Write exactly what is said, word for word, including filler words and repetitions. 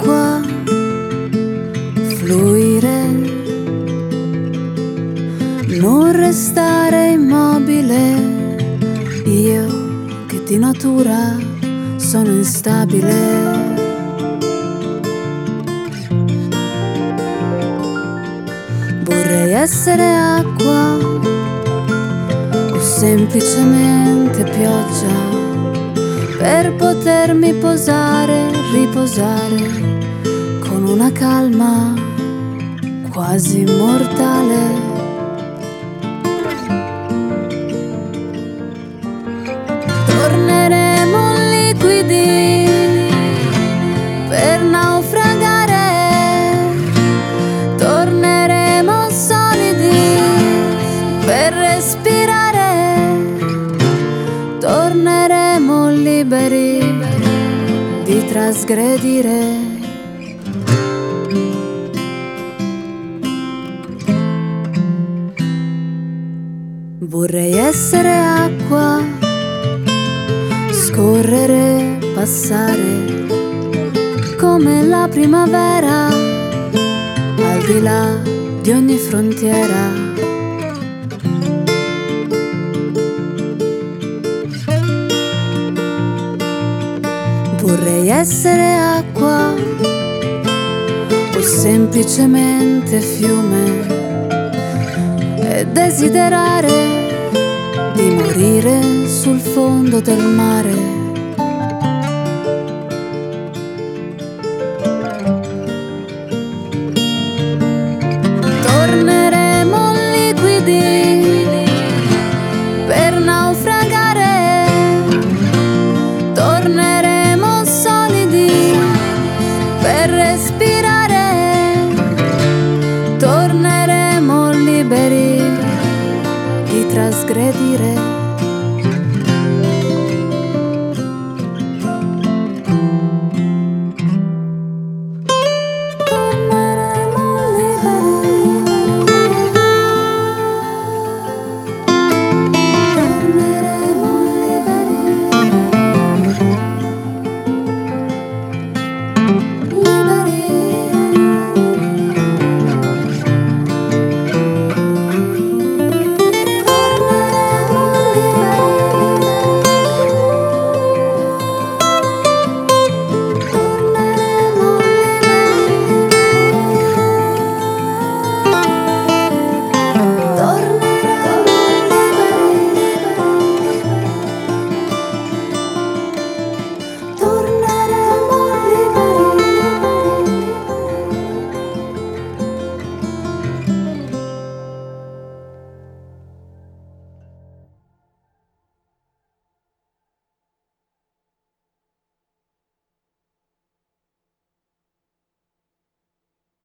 acqua, fluire, non restare immobile. Io che di natura sono instabile. Vorrei essere acqua o semplicemente pioggia, per potermi posare, riposare con una calma quasi immortale. Torneremo liquidi per naufragare, torneremo solidi per respirare, torneremo liberi di trasgredire. Vorrei essere acqua, scorrere, passare come la primavera, al di là di ogni frontiera. Vorrei essere acqua o semplicemente fiume e desiderare di morire sul fondo del mare.